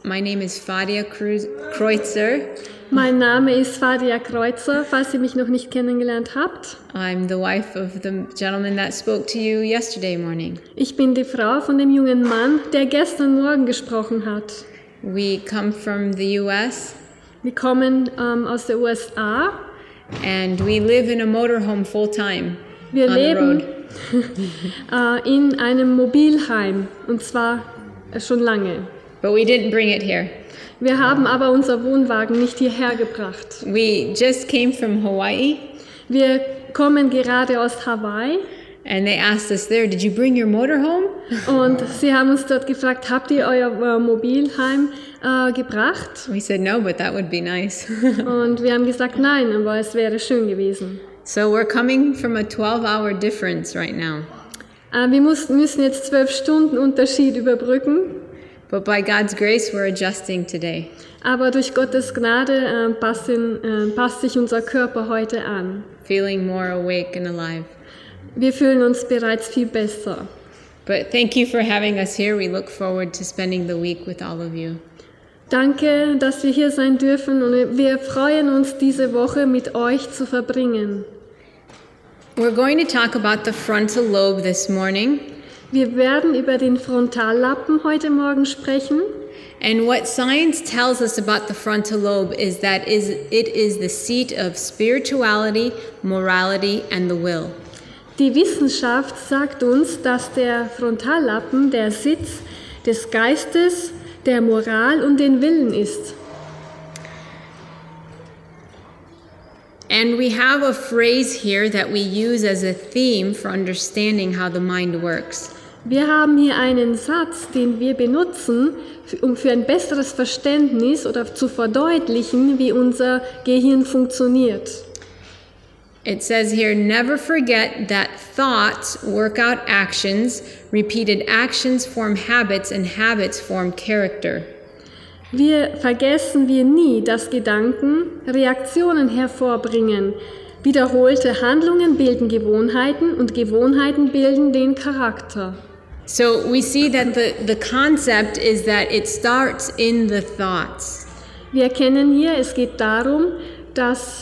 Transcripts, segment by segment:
My name is Fadia Kreutzer. Mein Name ist Fadia Kreutzer, falls ihr mich noch nicht kennengelernt habt. I'm the wife of the gentleman that spoke to you yesterday morning. Ich bin die Frau von dem jungen Mann, der gestern Morgen gesprochen hat. We come from the U.S. Wir kommen aus den USA. And we live in a motorhome full time. Wir on leben the road. In einem Mobilheim, und zwar schon lange. But we didn't bring it here. Wir haben aber unser Wohnwagen nicht hierher gebracht. We just came from Hawaii. Wir kommen gerade aus Hawaii. And they asked us there, did you bring your motorhome? Und sie haben uns dort gefragt, habt ihr euer Mobilheim gebracht? We said no, but that would be nice. Und wir haben gesagt, nein, aber es wäre schön gewesen. So we're coming from a 12-hour difference right now. Wir müssen jetzt 12 Stunden Unterschied überbrücken. But by God's grace, we're adjusting today. Aber durch Gottes Gnade passt sich unser Körper heute an. Feeling more awake and alive. Wir fühlen uns bereits viel besser. But thank you for having us here. We look forward to spending the week with all of you. Danke, dass wir hier sein dürfen und wir freuen uns, diese Woche mit euch zu verbringen. We're going to talk about the frontal lobe this morning. Wir werden über den Frontallappen heute Morgen sprechen. And what science tells us about the frontal lobe is that it is the seat of spirituality, morality, and the will. Die Wissenschaft sagt uns, dass der Frontallappen der Sitz des Geistes, der Moral und den Willen ist. And we have a phrase here that we use as a theme for understanding how the mind works. Wir haben hier einen Satz, den wir benutzen, um für ein besseres Verständnis oder zu verdeutlichen, wie unser Gehirn funktioniert. It says here, never forget that thoughts work out actions, repeated actions form habits, and habits form character. Vergessen wir nie, dass Gedanken Reaktionen hervorbringen. Wiederholte Handlungen bilden Gewohnheiten und Gewohnheiten bilden den Charakter. So we see that the concept is that it starts in the thoughts. Wir erkennen hier, es geht darum, dass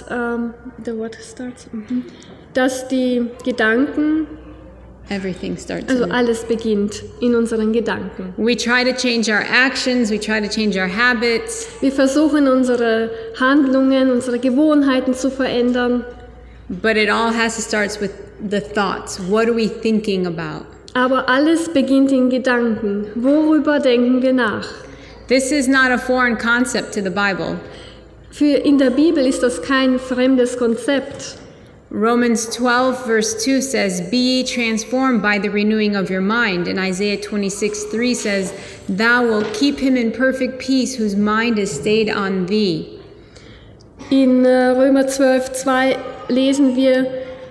dass die Gedanken, everything starts. Also alles beginnt in unseren Gedanken. We try to change our actions, we try to change our habits. Wir versuchen unsere Handlungen, unsere Gewohnheiten zu verändern. But it all has to start with the thoughts. What are we thinking about? Aber alles beginnt in Gedanken. Worüber denken wir nach? This is not a foreign concept to the Bible. In der Bibel ist das kein fremdes Konzept. Romans 12 verse 2 says, be ye transformed by the renewing of your mind. And Isaiah 26:3 says, thou wilt keep him in perfect peace whose mind is stayed on thee. In Römer 12:2 lesen wir,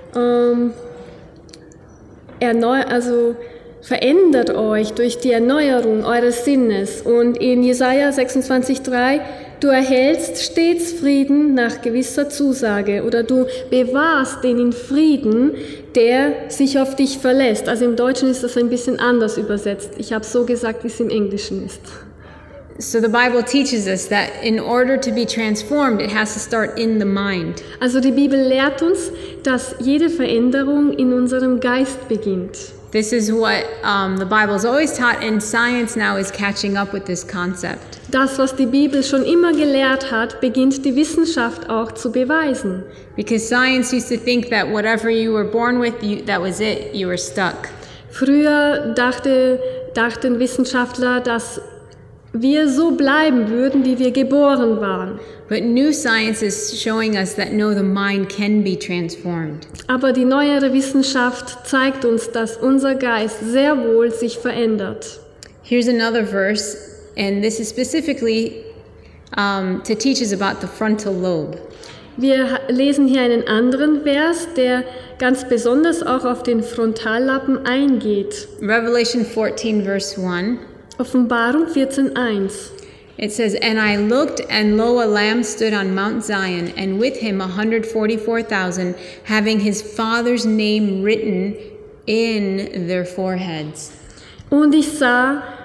verändert euch durch die Erneuerung eures Sinnes. Und in Jesaja 26:3, du erhältst stets Frieden nach gewisser Zusage, oder du bewahrst den in Frieden, der sich auf dich verlässt. Also im Deutschen ist das ein bisschen anders übersetzt. Ich habe so gesagt, wie es im Englischen ist. So the Bible teaches us that in order to be transformed, it has to start in the mind. Also die Bibel lehrt uns, dass jede Veränderung in unserem Geist beginnt. This is what the Bible has always taught, and science now is catching up with this concept. Das, was die Bibel schon immer gelehrt hat, beginnt die Wissenschaft auch zu beweisen. Because science used to think that whatever you were born with, that was it, you were stuck. Früher dachten Wissenschaftler, dass wir so bleiben würden, wie wir geboren waren. But new science is showing us that no, the mind can be transformed. Aber die neuere Wissenschaft zeigt uns, dass unser Geist sehr wohl sich verändert. Here's another verse, and this is specifically to teach us about the frontal lobe. Wir lesen hier einen anderen Vers, der ganz besonders auch auf den Frontallappen eingeht. Revelation 14 verse 1. Offenbarung 14:1. It says, and I looked, and lo, a lamb stood on Mount Zion, and with him 144,000, having his father's name written in their foreheads. Und ich sah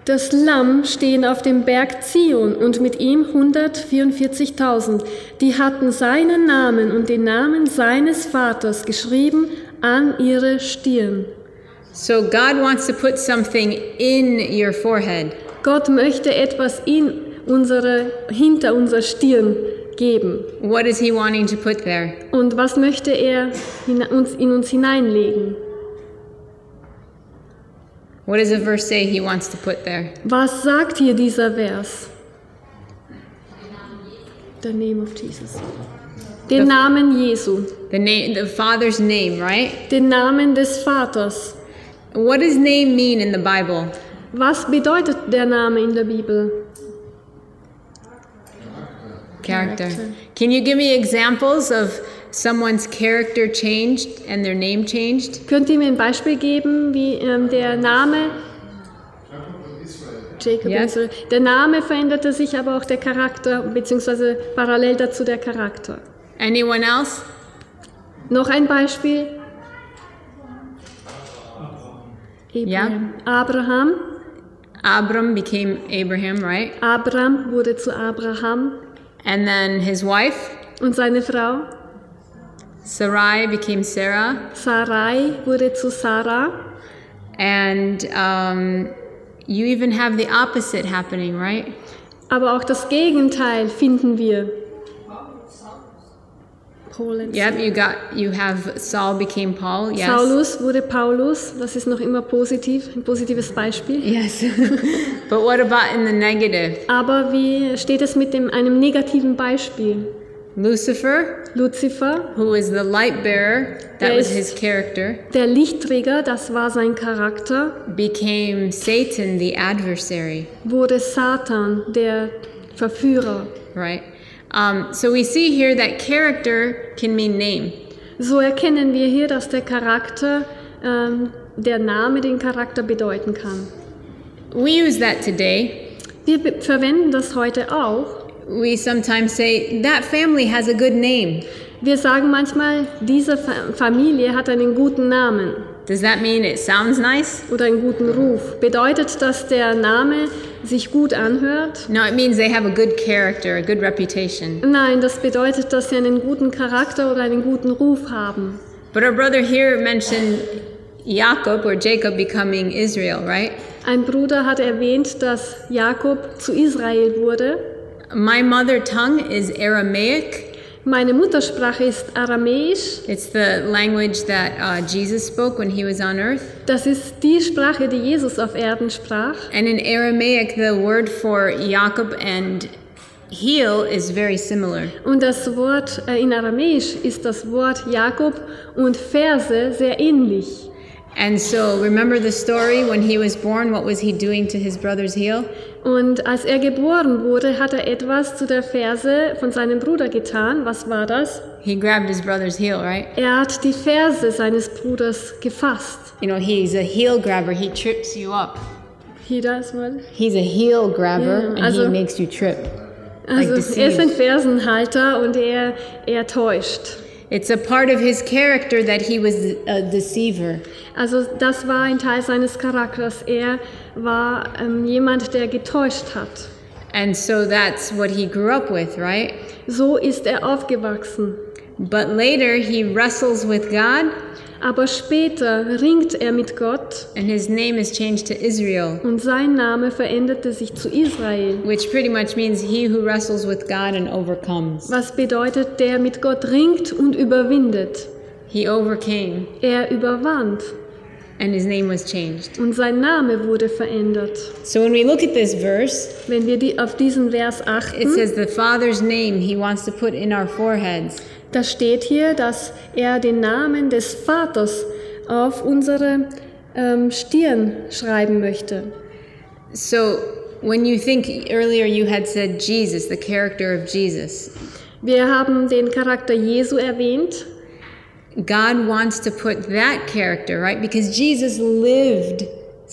Das Lamm stehen auf dem Berg Zion und mit ihm 144.000. Die hatten seinen Namen und den Namen seines Vaters geschrieben an ihre Stirn. So God wants to put something in your forehead. Gott möchte etwas hinter unserer Stirn geben. What is he wanting to put there? Und was möchte er in uns hineinlegen? What does the verse say he wants to put there? Was sagt hier dieser Vers? The name of Jesus. Den Namen Jesu. The Father's name, right? Den Namen des Vaters. What does name mean in the Bible? Was bedeutet der Name in der Bibel? Character. Can you give me examples of someone's character changed and their name changed? Könnt ihr mir ein Beispiel geben, wie der Name Jacob Yes. Israel, der Name veränderte sich, aber auch der Charakter, beziehungsweise parallel dazu der Charakter. Anyone else? Noch ein Beispiel. Ja. Abraham. Abram became Abraham, right? Abraham wurde zu Abraham. And then his wife, Und seine Frau Sarai, became Sarah. Sarai wurde zu Sarah. And you even have the opposite happening, right? Aber auch das Gegenteil finden wir. Yep, you have Saul became Paul, yes. Saulus wurde Paulus, das ist noch immer positiv, ein positives Beispiel. Yes. But what about in the negative? Aber wie steht es mit einem negativen Beispiel? Lucifer, Luzifer, who is the light bearer, that Der was ist- his character, der Lichtträger, das war sein Charakter, became Satan, the adversary, wurde Satan, der Verführer. right? So we see here that character can mean name. So erkennen wir hier, dass der Charakter, der Name den Charakter bedeuten kann. We use that today. Wir verwenden das heute auch. We sometimes say, that family has a good name. Wir sagen manchmal, diese Familie hat einen guten Namen Does that mean it sounds nice? oder einen guten Ruf. Bedeutet, dass der Name sich gut anhört? No, it means they have a good character, a good reputation. Nein, das bedeutet, dass sie einen guten Charakter oder einen guten Ruf haben. But our brother here mentioned Jacob or Jacob becoming Israel, right? Ein Bruder hat erwähnt, dass Jakob zu Israel wurde. My mother tongue is Aramaic. Meine Muttersprache ist Aramäisch. It's the language that Jesus spoke when he was on earth. Das ist die Sprache, die Jesus auf Erden sprach. And in Aramaic, the word for Jacob and heel is very similar. Und das Wort in Aramäisch ist das Wort Jakob und Verse sehr ähnlich. And so remember the story when he was born, what was he doing to his brother's heel? Und als er geboren wurde, hat er etwas zu der Ferse von seinem Bruder getan. Was war das? He grabbed his brother's heel, right? Er hat die Ferse seines Bruders gefasst. You know, he's a heel grabber. He trips you up. Hier das mal. He's a heel grabber, Ja, and also- he makes you trip. Also deceive. er ist ein Fersenhalter und er täuscht. It's a part of his character that he was a deceiver. Also das war ein Teil seines Charakters. Er war jemand, der getäuscht hat. And so that's what he grew up with, right? So ist er aufgewachsen. But later he wrestles with God, Aber später ringt er mit Gott and his name is changed to Israel, und sein Name veränderte sich zu Israel. which pretty much means he who wrestles with God and overcomes. Was bedeutet, der mit Gott ringt und überwindet. He overcame, Er überwand and his name was changed. und sein Name wurde verändert. So when we look at this verse, Wenn wir auf diesen Vers it achten, says the Father's name he wants to put in our foreheads. da steht hier, dass er den Namen des Vaters auf unsere Stirn schreiben möchte. So when you think earlier you had said Jesus, the character of Jesus, Wir haben den Charakter Jesu erwähnt. God wants to put that character, right? Because Jesus lived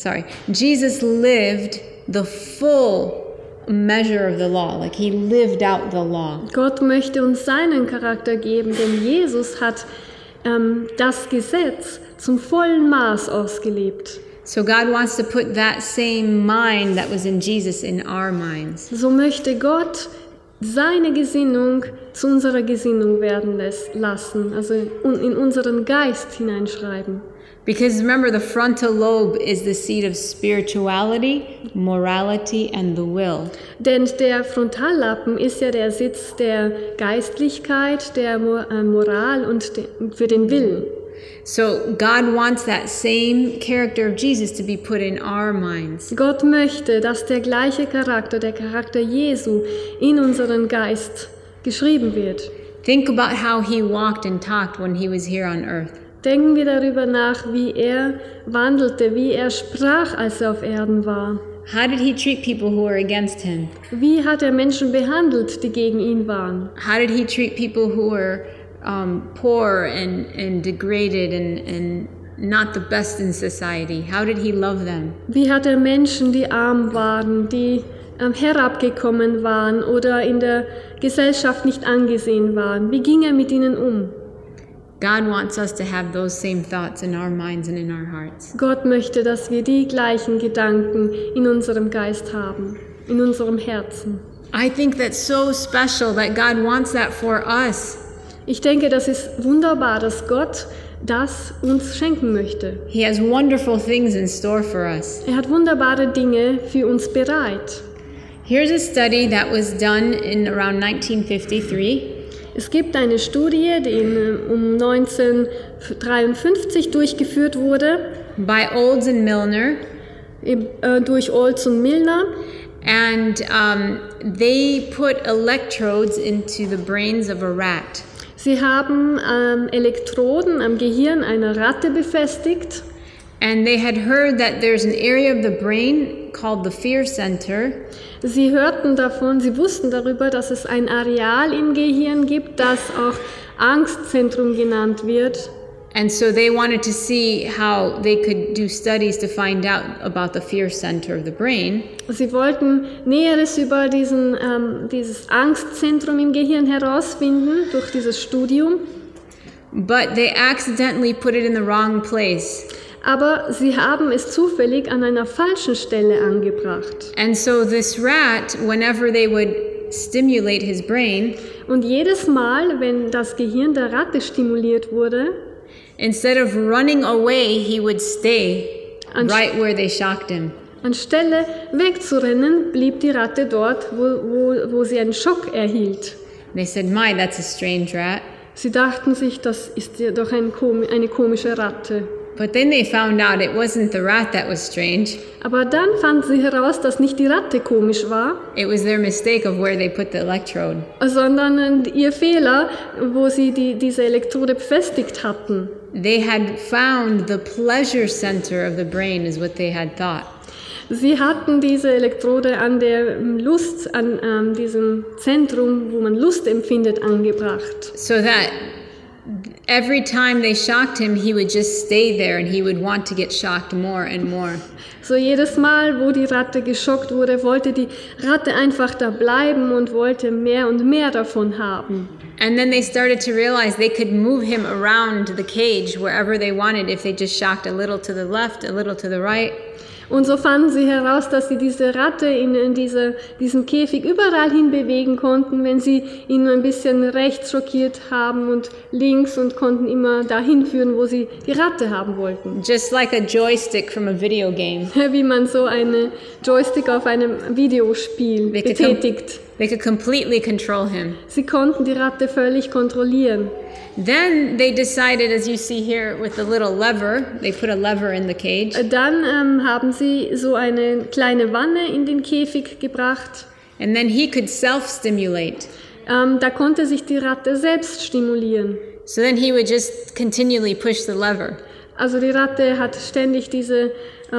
the full measure of the law. Like he lived out the law. Gott möchte uns seinen Charakter geben, denn Jesus hat das Gesetz zum vollen Maß ausgelebt. So God wants to put that same mind that was in Jesus in our minds. So möchte Gott seine Gesinnung zu unserer Gesinnung werden lassen, also in unseren Geist hineinschreiben. Because remember, the frontal lobe is the seat of spirituality, morality, and the will. Denn der Frontallappen ist ja der Sitz der Geistlichkeit, der Moral und für den Willen. So God wants that same character of Jesus to be put in our minds. Gott möchte, dass der gleiche Charakter, der Charakter Jesu, in unseren Geist geschrieben wird. Think about how he walked and talked when he was here on earth. Denken wir darüber nach, wie er wandelte, wie er sprach, als er auf Erden war. How did he treat people who were against him? Wie hat er Menschen behandelt, die gegen ihn waren? How did he treat people who were poor and degraded and not the best in society? How did he love them? Wie hat er Menschen, die arm waren, die herabgekommen waren oder in der Gesellschaft nicht angesehen waren? Wie ging er mit ihnen um? God wants us to have those same thoughts in our minds and in our hearts. Gott möchte, dass wir die gleichen Gedanken in unserem Geist haben, in unserem Herzen. I think that's so special that God wants that for us. Ich denke, das ist wunderbar, dass Gott das uns schenken möchte. He has wonderful things in store for us. Er hat wunderbare Dinge für uns bereit. Here's a study that was done in around 1953. Es gibt eine Studie, die um 1953 durchgeführt wurde. By Olds and Milner. Durch Olds und Milner. And they put electrodes into the brains of a rat. Sie haben Elektroden am Gehirn einer Ratte befestigt. And they had heard that there's an area of the brain called the fear center. Sie hörten davon, sie wussten darüber, dass es ein Areal im Gehirn gibt, das auch Angstzentrum genannt wird. And so they wanted to see how they could do studies to find out about the fear center of the brain. Sie wollten Näheres über dieses Angstzentrum im Gehirn herausfinden durch dieses Studium. But they accidentally put it in the wrong place. Aber sie haben es zufällig an einer falschen Stelle angebracht. And so this rat, whenever they would stimulate his brain, und jedes Mal, wenn das Gehirn der Ratte stimuliert wurde, instead of running away, he would stay right where they shocked him. Anstelle wegzurennen, blieb die Ratte dort, wo sie einen Schock erhielt. They said, "My, that's a strange rat." Sie dachten sich, das ist ja doch eine komische Ratte. But then they found out it wasn't the rat that was strange. Aber dann fanden sie heraus, dass nicht die Ratte komisch war. It was their mistake of where they put the electrode. Sondern ihr Fehler, wo sie diese Elektrode befestigt hatten. They had found the pleasure center of the brain is what they had thought. Sie hatten diese Elektrode an der Lust, an diesem Zentrum, wo man Lust empfindet, angebracht. So that every time they shocked him, he would just stay there and he would want to get shocked more and more. So jedes Mal, wo die Ratte geschockt wurde, wollte die Ratte einfach da bleiben und wollte mehr und mehr davon haben. And then they started to realize they could move him around the cage wherever they wanted if they just shocked a little to the left, a little to the right. Und so fanden sie heraus, dass sie diese Ratte in diesem Käfig überall hin bewegen konnten, wenn sie ihn nur ein bisschen rechts schockiert haben und links und konnten immer dahin führen, wo sie die Ratte haben wollten. Just like a joystick from a video game. Wie man so eine Joystick auf einem Videospiel betätigt. They could completely control him. Sie konnten die Ratte völlig kontrollieren. Then they decided, as you see here with the little lever, they put a lever in the cage. Dann haben sie so eine kleine Wanne in den Käfig gebracht. And then he could self-stimulate. Da konnte sich die Ratte selbst stimulieren. So then he would just continually push the lever. Also die Ratte hat ständig diesen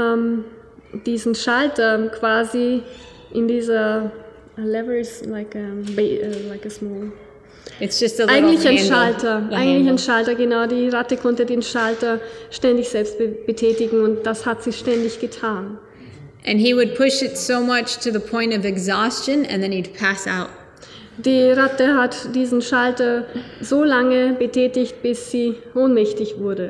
Schalter quasi in dieser lever is like a small. It's just a little Eigentlich ein handle. Schalter. Eigentlich ein Schalter, genau. Die Ratte konnte den Schalter ständig selbst betätigen und das hat sie ständig getan. And he would push it so much to the point of exhaustion and then he'd pass out. Die Ratte hat diesen Schalter so lange betätigt, bis sie ohnmächtig wurde.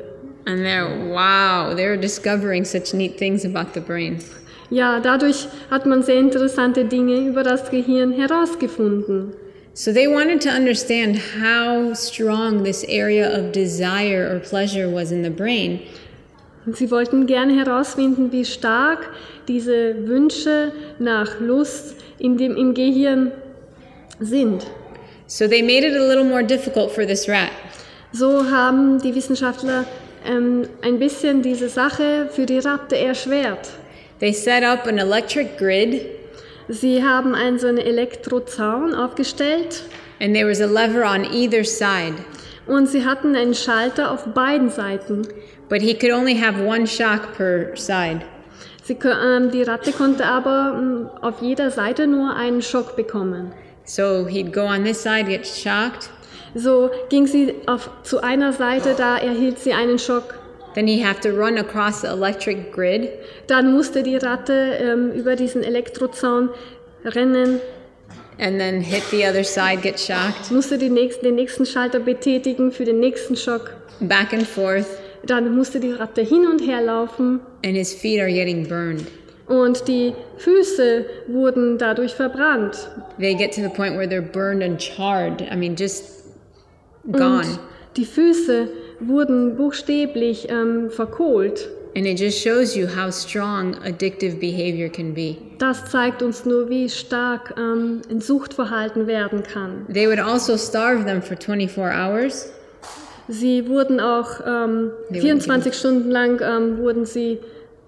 And they're discovering such neat things about the brain. Ja, dadurch hat man sehr interessante Dinge über das Gehirn herausgefunden. So they wanted to understand how strong this area of desire or pleasure was in the brain. Und sie wollten gerne herausfinden, wie stark diese Wünsche nach Lust im Gehirn sind. So they made it a little more difficult for this rat. So haben die Wissenschaftler ein bisschen diese Sache für die Ratte erschwert. They set up an electric grid, Sie haben so einen Elektrozaun aufgestellt and there was a lever on either side. und sie hatten einen Schalter auf beiden Seiten. But he could only have one shock per side. Die Ratte konnte aber auf jeder Seite nur einen Schock bekommen. So he'd go on this side, get shocked. So ging sie zu einer Seite, da erhielt sie einen Schock. Then he'd have to run across the electric grid. Dann musste die Ratte über diesen Elektrozaun rennen, And then hit the other side, get shocked. musste den nächsten Schalter betätigen für den nächsten Schock. Back and forth. Dann musste die Ratte hin und her laufen And his feet are getting burned. und die Füße wurden dadurch verbrannt. They get to the point where they're burned and charred. I mean, just gone. Und die Füße wurden buchstäblich verkohlt. And it just shows you how strong addictive behavior can be. Das zeigt uns nur, wie stark ein Suchtverhalten werden kann. They would also starve them for 24 hours. Sie wurden auch 24 Stunden lang wurden sie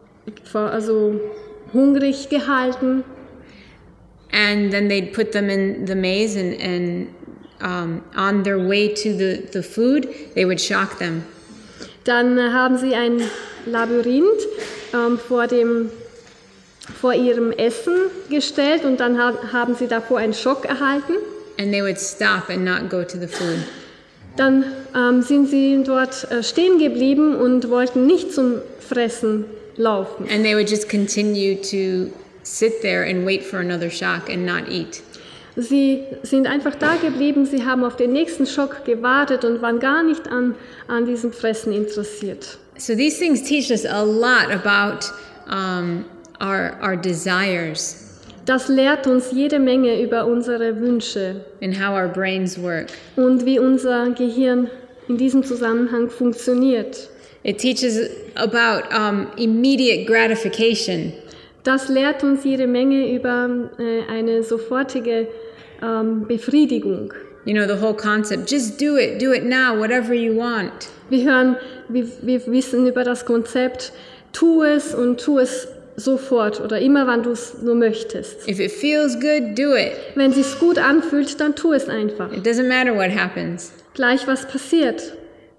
hungrig gehalten. And then they'd put them in the maze and on their way to the food, they would shock them. Dann haben sie ein Labyrinth vor ihrem Essen gestellt und dann haben sie davor einen Schock erhalten. And they would stop and not go to the food. Dann sind sie dort stehen geblieben und wollten nicht zum Fressen laufen. And they would just continue to sit there and wait for another shock and not eat. Sie sind einfach da geblieben, sie haben auf den nächsten Schock gewartet und waren gar nicht an diesem Fressen interessiert. So these things teach us a lot about our desires Das lehrt uns jede Menge über unsere Wünsche and how our brains work. und wie unser Gehirn in diesem Zusammenhang funktioniert. It teaches about immediate gratification. Das lehrt uns jede Menge über eine sofortige Befriedigung. You know, the whole concept, just do it now, whatever you want. Wir wissen über das Konzept, tu es und tu es sofort oder immer, wann du es nur möchtest. If it feels good, do it. Wenn es sich gut anfühlt, dann tu es einfach. It doesn't matter what happens. Gleich was passiert.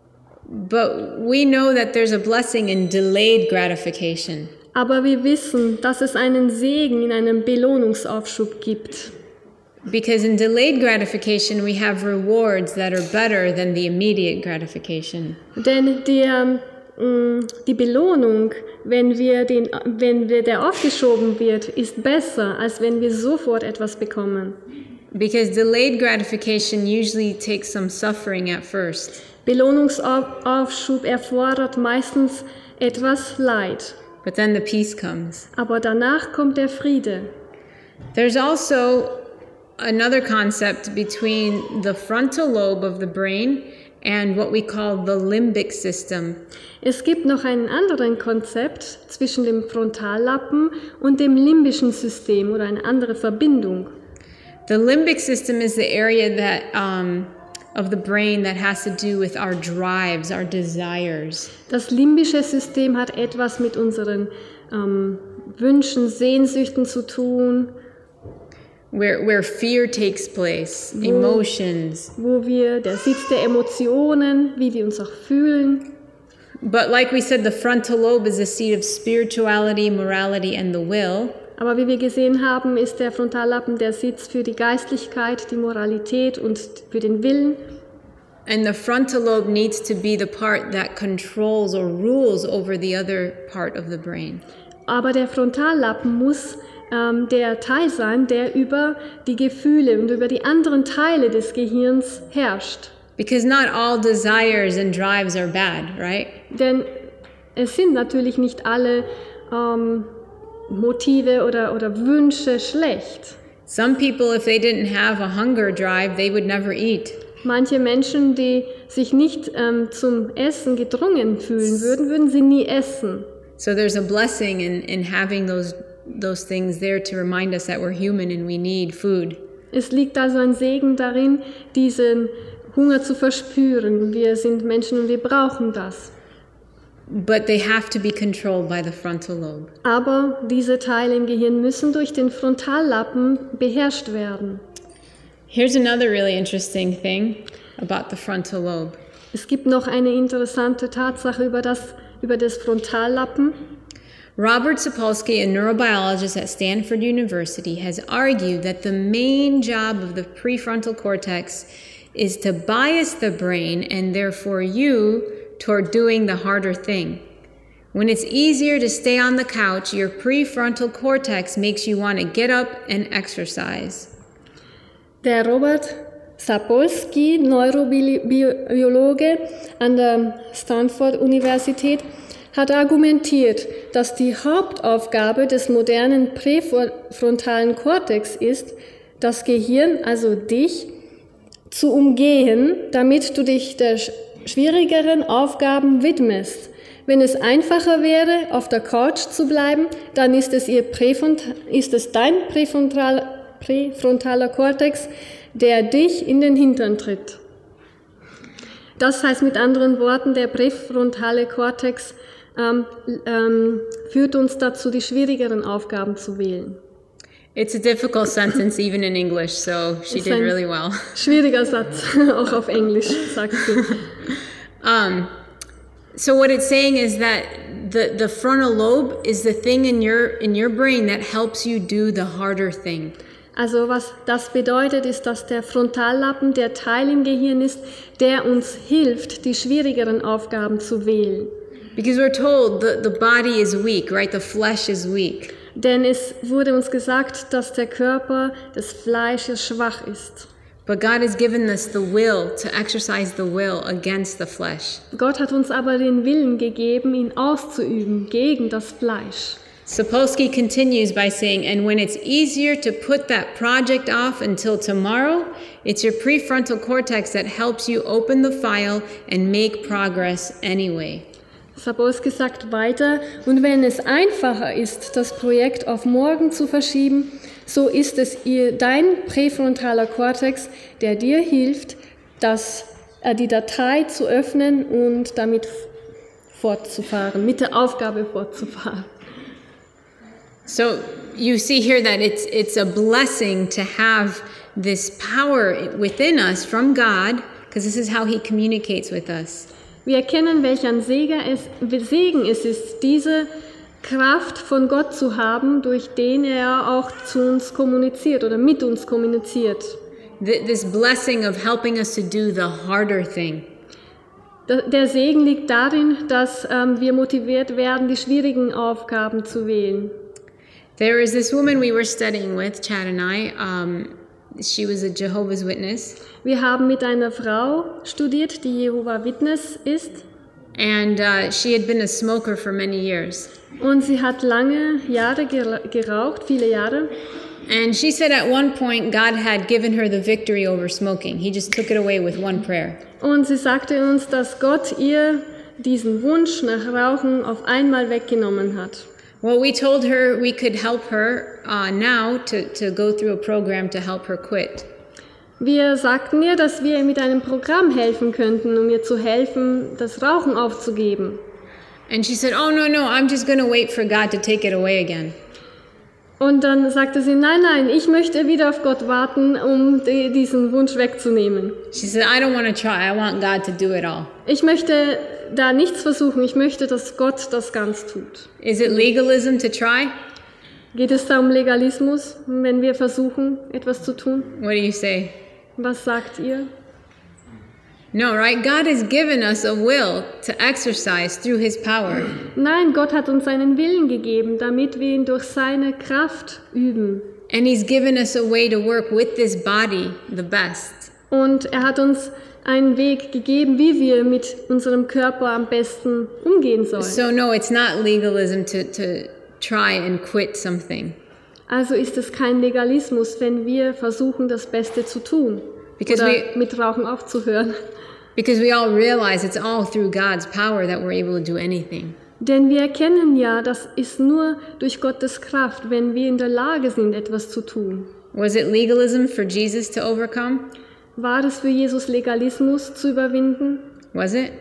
But we know that there's a blessing in delayed gratification. Aber wir wissen, dass es einen Segen in einem Belohnungsaufschub gibt. Because in delayed gratification, we have rewards that are better than the immediate gratification. Denn die Belohnung, wenn der aufgeschoben wird, ist besser, als wenn wir sofort etwas bekommen. Because delayed gratification usually takes some suffering at first. Belohnungsaufschub erfordert meistens etwas Leid. But then the peace comes. Aber danach kommt der Friede. There's also another concept between the frontal lobe of the brain and what we call the limbic system. Es gibt noch ein anderes Konzept zwischen dem Frontallappen und dem limbischen System oder eine andere Verbindung. The limbic system is the area that of the brain that has to do with our drives, our desires. Das limbische System hat etwas mit unseren Wünschen, Sehnsüchten zu tun. Where fear takes place, emotions. Wo der Sitz der Emotionen, wie wir uns auch fühlen. But like we said, the frontal lobe is a seat of spirituality, morality, and the will. Aber wie wir gesehen haben, ist der Frontallappen der Sitz für die Geistlichkeit, die Moralität und für den Willen. And the frontal lobe needs to be the part that controls or rules over the other part of the brain. Aber der Frontallappen muss der Teil sein, der über die Gefühle und über die anderen Teile des Gehirns herrscht. Because not all desires and drives are bad, right? Denn es sind natürlich nicht alle Motive oder Wünsche schlecht. Some people, if they didn't have a hunger drive, they would never eat. Manche Menschen, die sich nicht zum Essen gedrungen fühlen würden, würden sie nie essen. So there's a blessing in having those things there to remind us that we're human and we need food. Es liegt also ein Segen darin, diesen Hunger zu verspüren. Wir sind Menschen und wir brauchen das. But they have to be controlled by the frontal lobe. Aber diese Teile im Gehirn müssen durch den Frontallappen beherrscht werden. Here's another really interesting thing about the frontal lobe. Es gibt noch eine interessante Tatsache über das Frontallappen. Robert Sapolsky, a neurobiologist at Stanford University, has argued that the main job of the prefrontal cortex is to bias the brain and therefore you toward doing the harder thing. When it's easier to stay on the couch, your prefrontal cortex makes you want to get up and exercise. Der Robert Sapolsky, Neurobiologe an der Stanford-Universität, hat argumentiert, dass die Hauptaufgabe des modernen präfrontalen Kortex ist, das Gehirn, also dich, zu umgehen, damit du dich der schwierigeren Aufgaben widmest. Wenn es einfacher wäre, auf der Couch zu bleiben, dann ist es dein präfrontaler Kortex, der dich in den Hintern tritt. Das heißt mit anderen Worten, der präfrontale Kortex führt uns dazu, die schwierigeren Aufgaben zu wählen. It's a difficult sentence even in English, so she did really well. Schwieriger Satz, auch auf Englisch, sagt sie. So what it's saying is that the frontal lobe is the thing in your brain that helps you do the harder thing. Also was das bedeutet, ist, dass der Frontallappen der Teil im Gehirn ist, der uns hilft, die schwierigeren Aufgaben zu wählen. Because we're told the body is weak, right? The flesh is weak. Denn es wurde uns gesagt, dass der Körper des Fleisches schwach ist. But God has given us the will to exercise the will against the flesh. Gott hat uns aber den Willen gegeben, ihn auszuüben gegen das Fleisch. Sapolsky continues by saying, and when it's easier to put that project off until tomorrow, it's your prefrontal cortex that helps you open the file and make progress anyway. Sapolsky sagt weiter, und wenn es einfacher ist, das Projekt auf morgen zu verschieben, so ist es dein präfrontaler Kortex, der dir hilft, die Datei zu öffnen und damit fortzufahren, mit der Aufgabe fortzufahren. So you see here that it's a blessing to have this power within us from God, because this is how He communicates with us. Wir erkennen, welch ein Segen es ist, diese Kraft von Gott zu haben, durch den er auch zu uns kommuniziert oder mit uns kommuniziert. This blessing of helping us to do the harder thing. Der Segen liegt darin, dass wir motiviert werden, die schwierigen Aufgaben zu wählen. There is this woman we were studying with, Chad and I. She was a Jehovah's Witness. Wir haben mit einer Frau studiert, die Jehovah's Witness ist. And she had been a smoker for many years. Und sie hat lange Jahre geraucht, viele Jahre. And she said at one point God had given her the victory over smoking. He just took it away with one prayer. Und sie sagte uns, dass Gott ihr diesen Wunsch nach Rauchen auf einmal weggenommen hat. Well, we told her we could help her now to go through a program to help her quit. Wir sagten ihr, dass wir ihr mit einem Programm helfen könnten, um ihr zu helfen, das Rauchen aufzugeben. And she said, "Oh no, I'm just going to wait for God to take it away again." Und dann sagte sie, nein, ich möchte wieder auf Gott warten, um diesen Wunsch wegzunehmen. She said, "I don't want to try. I want God to do it all." Ich möchte da nichts versuchen. Ich möchte, dass Gott das ganz tut. Is it legalism to try? Geht es da um Legalismus, wenn wir versuchen, etwas zu tun? What do you say? Was sagt ihr? No, right? God has given us a will to exercise through His power. Nein, Gott hat uns seinen Willen gegeben, damit wir ihn durch seine Kraft üben. And He's given us a way to work with this body the best. Und er hat uns einen Weg gegeben, wie wir mit unserem Körper am besten umgehen sollen. So no, it's not legalism to try and quit something. Also ist es kein Legalismus, wenn wir versuchen, das Beste zu tun. Because Oder mit Rauchen aufzuhören. Because we all realize it's all through God's power that we're able to do anything. Denn wir erkennen ja, das ist nur durch Gottes Kraft, wenn wir in der Lage sind, etwas zu tun. Was it legalism for Jesus to overcome? War es für Jesus Legalismus zu überwinden? Was it?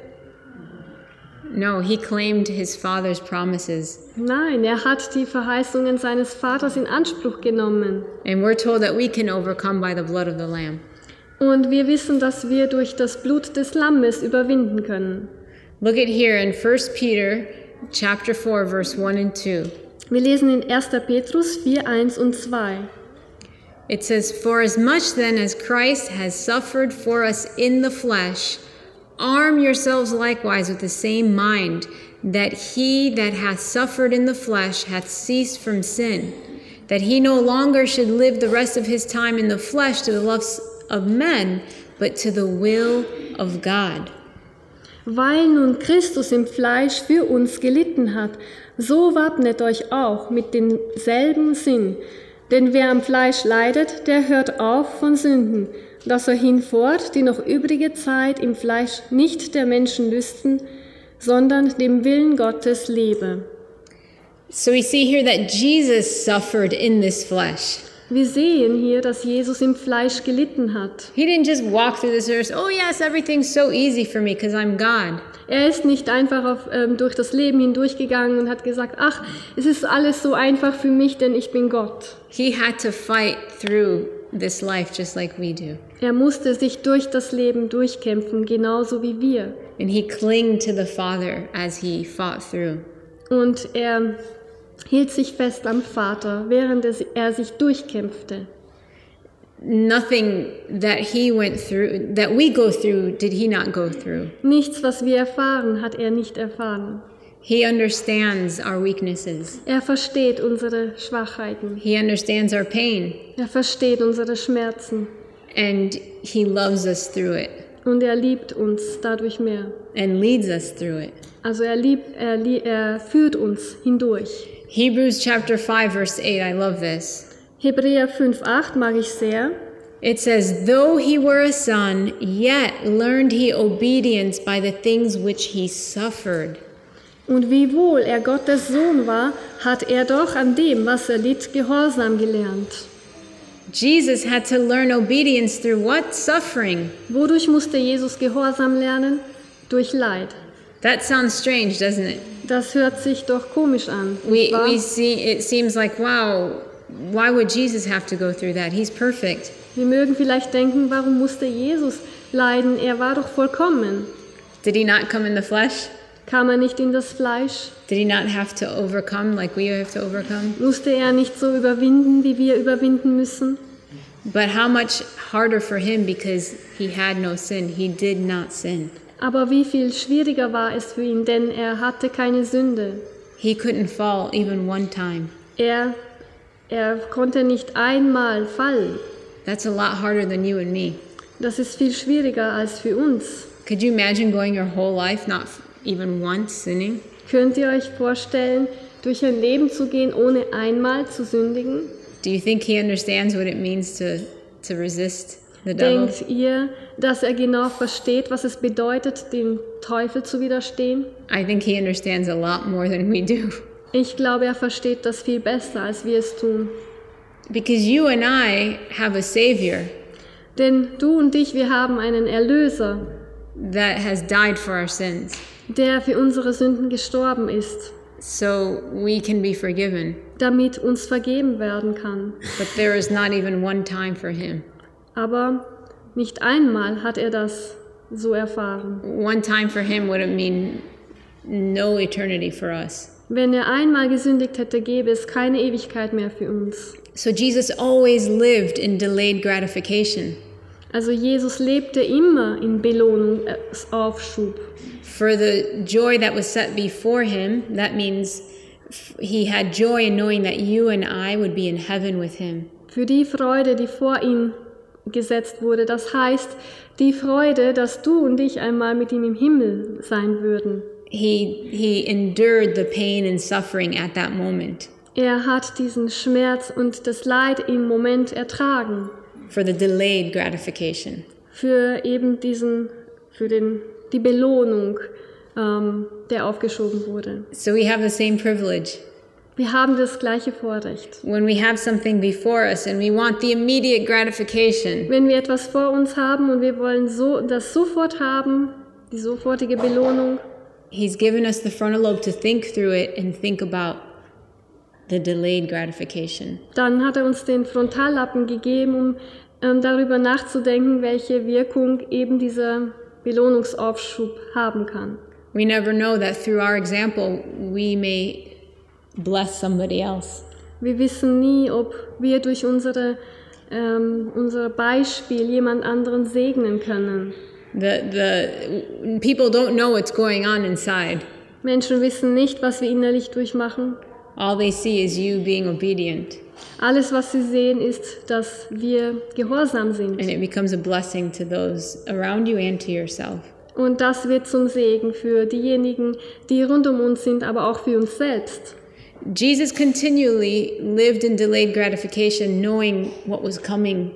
No, he claimed his father's promises. Nein, er hat die Verheißungen seines Vaters in Anspruch genommen. And we're told that we can overcome by the blood of the Lamb. Und wir wissen, dass wir durch das Blut des Lammes überwinden können. Look at here in 1 Peter chapter 4 verse 1 and 2. Wir lesen in 1. Petrus 4, 1 und 2. It says, "For as much then as Christ has suffered for us in the flesh, arm yourselves likewise with the same mind, that he that hath suffered in the flesh hath ceased from sin, that he no longer should live the rest of his time in the flesh to the lusts of men, but to the will of God." Weil nun Christus im Fleisch für uns gelitten hat, so wappnet euch auch mit demselben Sinn. Denn wer am Fleisch leidet, der hört auf von Sünden, dass er hinfort die noch übrige Zeit im Fleisch nicht der Menschen lüsten, sondern dem Willen Gottes lebe. So we see here that Jesus suffered in this flesh. Wir sehen hier, dass Jesus im Fleisch gelitten hat. He didn't just walk through this earth, oh yes, everything's so easy for me because I'm God. Er ist nicht einfach durch das Leben hindurchgegangen und hat gesagt, ach, es ist alles so einfach für mich, denn ich bin Gott. He had to fight through this life just like we do. Er musste sich durch das Leben durchkämpfen, genauso wie wir. And he clung to the Father as he fought through. Und er hielt sich fest am Vater, während er sich durchkämpfte. Nothing that he went through, that we go through, did he not go through. Nichts, was wir erfahren, hat er nicht erfahren. He understands our weaknesses. Er versteht unsere Schwachheiten. He understands our pain. Er versteht unsere Schmerzen. And he loves us through it. Und er liebt uns dadurch mehr. And leads us through it. Also er führt uns hindurch. Hebrews chapter 5 verse 8, I love this. Hebräer 5,8 mag ich sehr. It says, "Though he were a son, yet learned he obedience by the things which he suffered." Und wiewohl er Gottes Sohn war, hat er doch an dem, was er litt, Gehorsam gelernt. Jesus had to learn obedience through what? Suffering. Wodurch musste Jesus Gehorsam lernen? Durch Leid. That sounds strange, doesn't it? Das hört sich doch komisch an. nicht wahr? We see, it seems like, wow, why would Jesus have to go through that? He's perfect. Wir mögen vielleicht denken, warum musste Jesus leiden? Er war doch vollkommen. Did he not come in the flesh? Kam er nicht in das Fleisch? Did he not have to overcome like we have to overcome? Musste er nicht so überwinden, wie wir überwinden müssen? But how much harder for him because he had no sin. He did not sin. Aber wie viel schwieriger war es für ihn, denn er hatte keine Sünde. He couldn't fall even one time. Er konnte nicht einmal fallen. That's a lot harder than you and me. Das ist viel schwieriger als für uns. Could you imagine going your whole life not even once sinning? Könnt ihr euch vorstellen, durch ein Leben zu gehen, ohne einmal zu sündigen? Do you think he understands what it means to resist the devil? Denkt ihr, dass er genau versteht, was es bedeutet, dem Teufel zu widerstehen? I think he understands a lot more than we do. Ich glaube, er versteht das viel besser, als wir es tun. Because you and I have a Savior Denn du und ich, wir haben einen Erlöser, that has died for our sins, der für unsere Sünden gestorben ist, so we can be forgiven. damit uns vergeben werden kann. But there is not even one time for him. Aber nicht einmal hat er das so erfahren. One time for him would mean no eternity for us. Wenn er einmal gesündigt hätte, gäbe es keine Ewigkeit mehr für uns. So Jesus always lived in delayed gratification. Also Jesus lebte immer in Belohnungsaufschub. For the joy that was set before him, that means he had joy in knowing that you and I would be in heaven with him. Für die Freude, die vor ihm gesetzt wurde. Das heißt, die Freude, dass du und ich einmal mit ihm im Himmel sein würden. He endured the pain and suffering at that moment Er hat diesen Schmerz und das Leid im Moment ertragen. for the delayed gratification. Für eben die Belohnung, der aufgeschoben wurde. So we have the same privilege. Wir haben das gleiche Vorrecht. When we have something before us and we want the immediate gratification, Wenn wir etwas vor uns haben und wir wollen das sofort haben, die sofortige Belohnung, He's given us the frontal lobe to think through it and think about the delayed gratification. dann hat er uns den Frontallappen gegeben, um darüber nachzudenken, welche Wirkung eben dieser Belohnungsaufschub haben kann. We never know that through our example we may bless somebody else. Wir wissen nie, ob wir durch unser Beispiel jemand anderen segnen können. The people don't know what's going on inside. Menschen wissen nicht, was wir innerlich durchmachen. All they see is you being obedient, Alles, was sie sehen, ist, dass wir gehorsam sind. and it becomes a blessing to those around you and to yourself. Und das wird zum Segen für diejenigen, die rund um uns sind, aber auch für uns selbst. Jesus continually lived in delayed gratification, knowing what was coming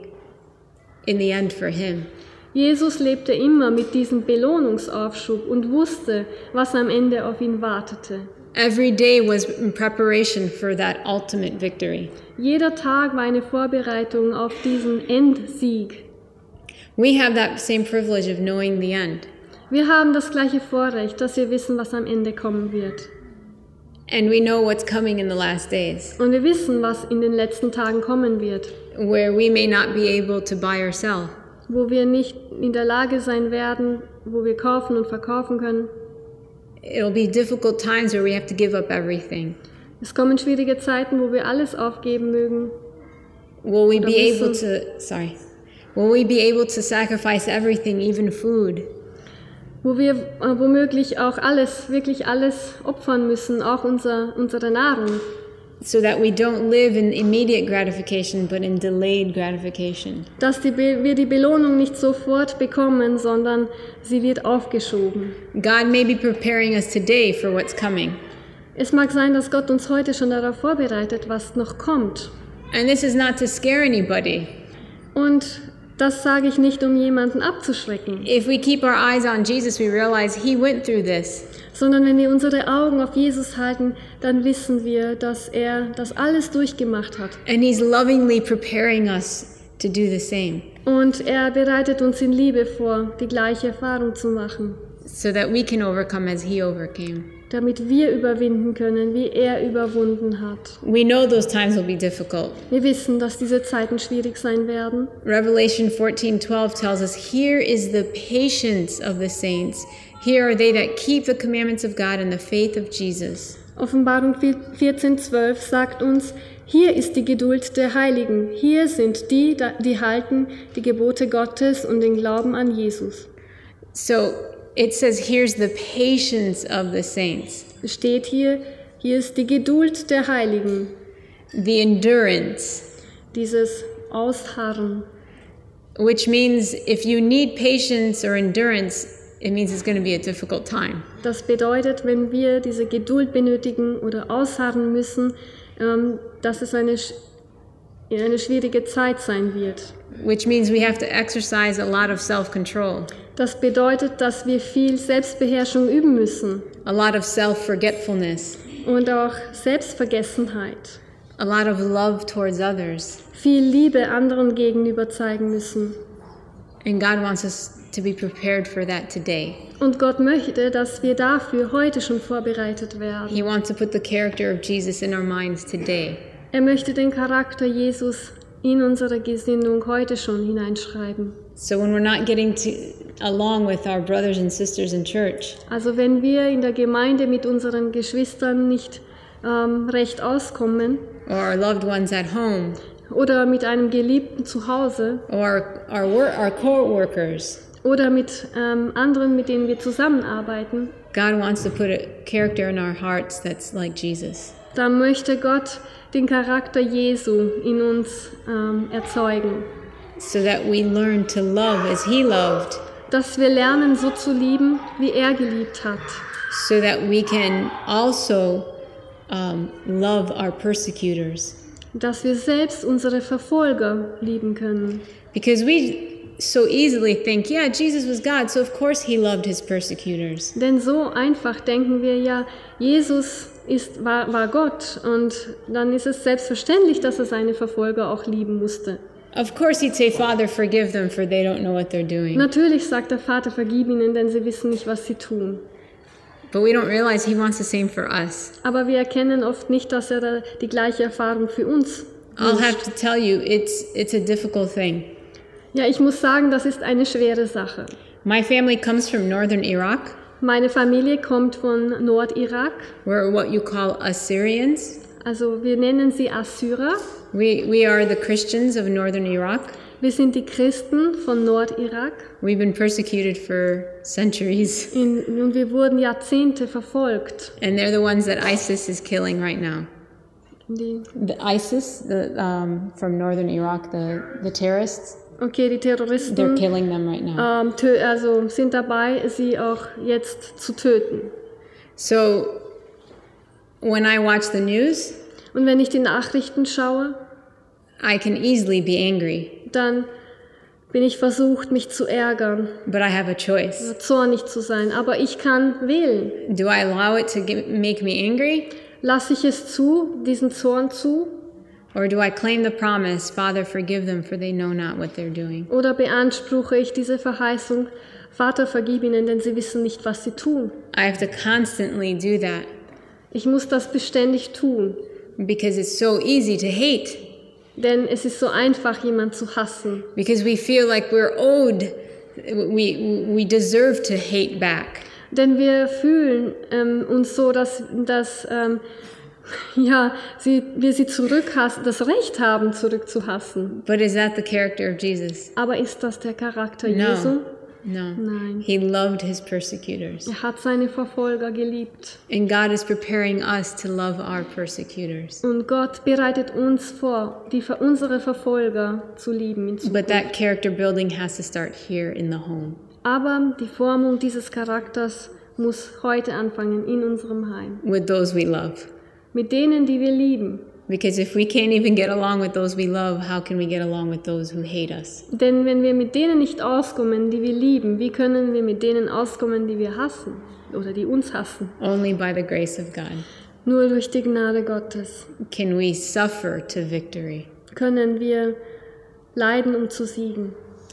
in the end for him. Jesus lebte immer mit diesem Belohnungsaufschub und wusste, was am Ende auf ihn wartete. Every day was in preparation for that ultimate victory. Jeder Tag war eine Vorbereitung auf diesen Endsieg. We have that same privilege of knowing the end. Wir haben das gleiche Vorrecht, dass wir wissen, was am Ende kommen wird. And we know what's coming in the last days, Und wir wissen, was in den letzten Tagen kommen wird, where we may not be able to buy or sell. wo wir nicht in der Lage sein werden, wo wir kaufen und verkaufen können. It'll be difficult times where we have to give up everything. Es kommen schwierige Zeiten, wo wir alles aufgeben mögen. Will we Oder be able müssen. Will we be able to sacrifice everything, even food? Wo wir womöglich auch wirklich alles opfern müssen, auch unsere Nahrung, So that we don't live in immediate gratification, but in delayed gratification. dass wir die Belohnung nicht sofort bekommen, sondern sie wird aufgeschoben. God may be preparing us today for what's coming. Es mag sein, dass Gott uns heute schon darauf vorbereitet, was noch kommt. And this is not to scare anybody. Und das sage ich nicht, um jemanden abzuschrecken, If we keep our eyes on Jesus, we realize he went through this. sondern wenn wir unsere Augen auf Jesus halten, dann wissen wir, dass er das alles durchgemacht hat. And he's lovingly preparing us to do the same, Und er bereitet uns in Liebe vor, die gleiche Erfahrung zu machen, so that we can overcome as he overcame. damit wir überwinden können, wie er überwunden hat. We know those times will be difficult. Wir wissen, dass diese Zeiten schwierig sein werden. Revelation 14:12 tells us, "Here is the patience of the saints. Here are they that keep the commandments of God and the faith of Jesus." Offenbarung 14,12 sagt uns, hier ist die Geduld der Heiligen, hier sind die, die halten die Gebote Gottes und den Glauben an Jesus. So it says, "Here's the patience of the saints," Es steht hier ist die Geduld der Heiligen, the endurance, dieses Ausharren. which means if you need patience or endurance, it means it's going to be a difficult time. Das bedeutet, wenn wir diese Geduld benötigen oder ausharren müssen, dass es eine schwierige Zeit sein wird. Which means we have to exercise a lot of self-control, Das bedeutet, dass wir viel Selbstbeherrschung üben müssen a lot of self-forgetfulness, und auch Selbstvergessenheit. a lot of love towards others. Viel Liebe anderen gegenüber zeigen müssen. And God wants us to be prepared for that today. Und Gott möchte, dass wir dafür heute schon vorbereitet werden. He wants to put the character of Jesus in our minds today. Er möchte den Charakter Jesus in unsere Gesinnung heute schon hineinschreiben. So when we're not getting along with our brothers and sisters in church, Also wenn wir in der Gemeinde mit unseren Geschwistern nicht recht auskommen or our loved ones at home, oder mit einem Geliebten zu Hause or our co-workers, oder mit anderen, mit denen wir zusammenarbeiten, God wants to put a character in our hearts that's like Jesus. dann möchte Gott den Charakter Jesu in uns erzeugen. so that we learn to love as he loved, dass wir lernen, so zu lieben, wie er geliebt hat. so that we can also love our persecutors. Dass wir selbst unsere Verfolger lieben können. Because we so easily think, yeah, Jesus was God, so of course he loved his persecutors. Denn so einfach denken wir ja, Jesus war Gott und dann ist es selbstverständlich, dass er seine Verfolger auch lieben musste. Of course he'd say, Father, forgive them, for they don't know what they're doing. Natürlich sagt der Vater, vergib ihnen, denn sie wissen nicht, was sie tun. But we don't realize he wants the same for us. Aber wir erkennen oft nicht, dass er da die gleiche Erfahrung für uns I'll wünscht. have to tell you, it's a difficult thing. Ja, ich muss sagen, das ist eine schwere Sache. My family comes from northern Iraq. Meine Familie kommt von Nordirak, We're what you call Assyrians. also wir nennen sie Assyrer. We are the Christians of northern Iraq. Wir sind die Christen von Nordirak We've been persecuted for centuries. und wir wurden Jahrzehnte verfolgt. And they're the ones that ISIS is killing right now. Die ISIS, from northern Iraq, the terrorists, die they're Terroristen killing them right now. also sind dabei, sie auch jetzt zu töten. So when I watch the news, Und wenn ich die Nachrichten schaue, I can easily be angry, dann bin ich versucht, mich zu ärgern, but I have a choice. oder zornig zu sein. Aber ich kann wählen. Do I allow it to make me angry, Lasse ich es zu, diesen Zorn zu, or do I claim the promise, Father, forgive them, for they know not what they're doing? oder beanspruche ich diese Verheißung, Vater, vergib ihnen, denn sie wissen nicht, was sie tun. I have to constantly do that Ich muss das beständig tun, because it's so easy to hate, denn es ist so einfach, jemanden zu hassen. because we feel like we're owed, we deserve to hate back. Denn wir fühlen uns so, dass wir sie zurückhassen, das Recht haben, zurückzuhassen. But is that the character of Jesus? Aber ist das der Charakter No. Jesu? No. Nein. He loved his persecutors. Er hat seine Verfolger geliebt. And God is preparing us to love our persecutors. Und Gott bereitet uns vor, unsere Verfolger zu lieben in But Zukunft. that character building has to start here in the home. Aber die Formung dieses Charakters muss heute anfangen, in unserem Heim. With those we love. Mit denen, die wir lieben. Because if we can't even get along with those we love, how can we get along with those who hate us? Denn wenn wir mit denen nicht auskommen, die wir lieben, wie können wir mit denen auskommen, die wir hassen oder die uns hassen? Only by the grace of God Nur durch die Gnade Gottes can we suffer to victory. können wir leiden, um zu siegen.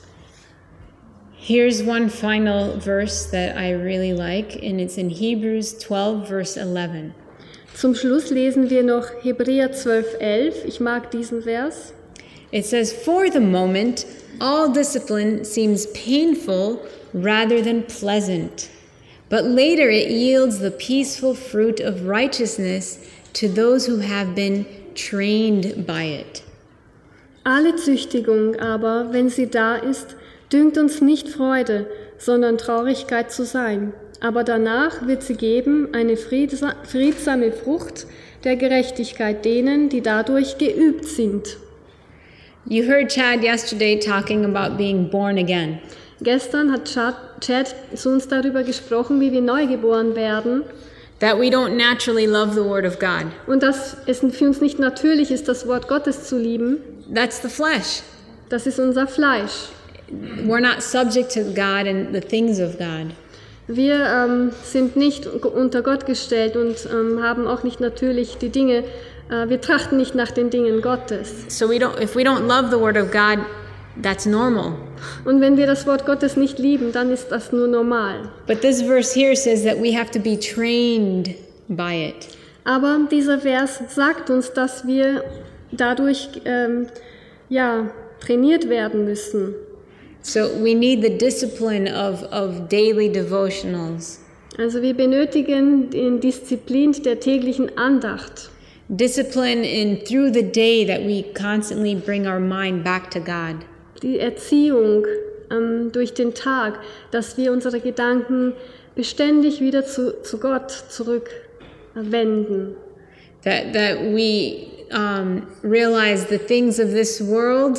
Here's one final verse that I really like, and it's in Hebrews 12, verse 11. Zum Schluss lesen wir noch Hebräer 12,11. Ich mag diesen Vers. It says, "For the moment, all discipline seems painful rather than pleasant, but later it yields the peaceful fruit of righteousness to those who have been trained by it." Alle Züchtigung aber, wenn sie da ist, dünkt uns nicht Freude, sondern Traurigkeit zu sein. Aber danach wird sie geben eine friedsame Frucht der Gerechtigkeit denen, die dadurch geübt sind. You heard Chad yesterday talking about being born again. Gestern hat Chad zu uns darüber gesprochen, wie wir neugeboren werden That we don't naturally love the Word of God. und dass es für uns nicht natürlich ist, das Wort Gottes zu lieben. That's the flesh. Das ist unser Fleisch. We're not subject to God and the things of God. Wir sind nicht unter Gott gestellt und haben auch nicht natürlich die Dinge, wir trachten nicht nach den Dingen Gottes. So if we don't love the Word of God, that's normal. Und wenn wir das Wort Gottes nicht lieben, dann ist das nur normal. But this verse here says that we have to be trained by it. Aber dieser Vers sagt uns, dass wir dadurch trainiert werden müssen. So we need the discipline of daily devotionals. Also wir benötigen die Disziplin der täglichen Andacht. Discipline in through the day that we constantly bring our mind back to God. Die Erziehung durch den Tag, dass wir unsere Gedanken beständig wieder zu Gott zurückwenden. That we realize the things of this world